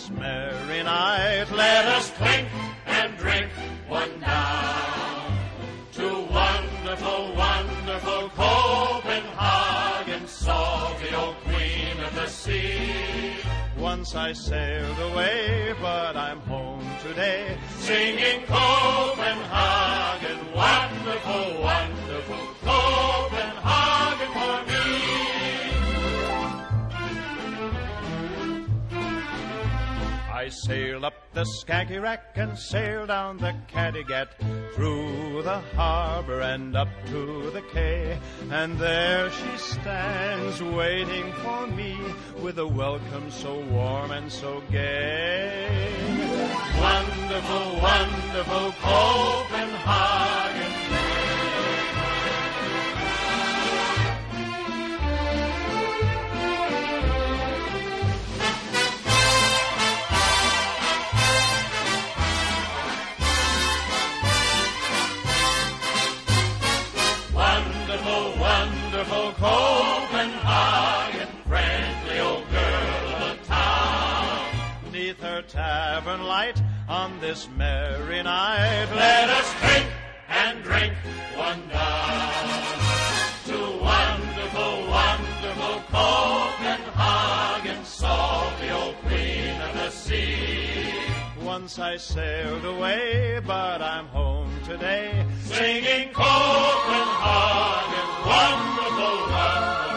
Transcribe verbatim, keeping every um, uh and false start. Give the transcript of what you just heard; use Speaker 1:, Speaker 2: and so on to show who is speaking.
Speaker 1: this merry night. Let us clink and drink one down to wonderful, wonderful Copenhagen, salty old queen of the sea. Once I sailed away, but I'm home today, singing Copenhagen, wonderful, wonderful Copenhagen for me. I sailed up the Skagerrak and sailed down the Kattegat, through the harbor and up to the quay, and there she stands waiting for me with a welcome so warm and so gay. Wonderful, wonderful Copenhagen. Wonderful Copenhagen, friendly old girl of the town. Neath her tavern light on this merry night, let us drink and drink one down to wonderful, wonderful Copenhagen, salty old queen of the sea. Once I sailed away, but I'm home today, singing Copenhagen, wonderful, wonderful